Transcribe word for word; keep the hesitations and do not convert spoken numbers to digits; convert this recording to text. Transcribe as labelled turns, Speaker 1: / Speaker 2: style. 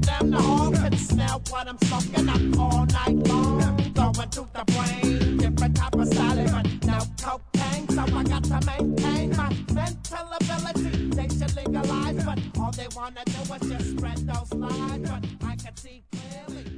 Speaker 1: them the hall can smell what I'm smoking up all night long. Going through the brain, different type of style, but no cocaine, so I got to maintain my mental ability. They should legalize, but all they wanna do is just spread those lies. But I can see clearly.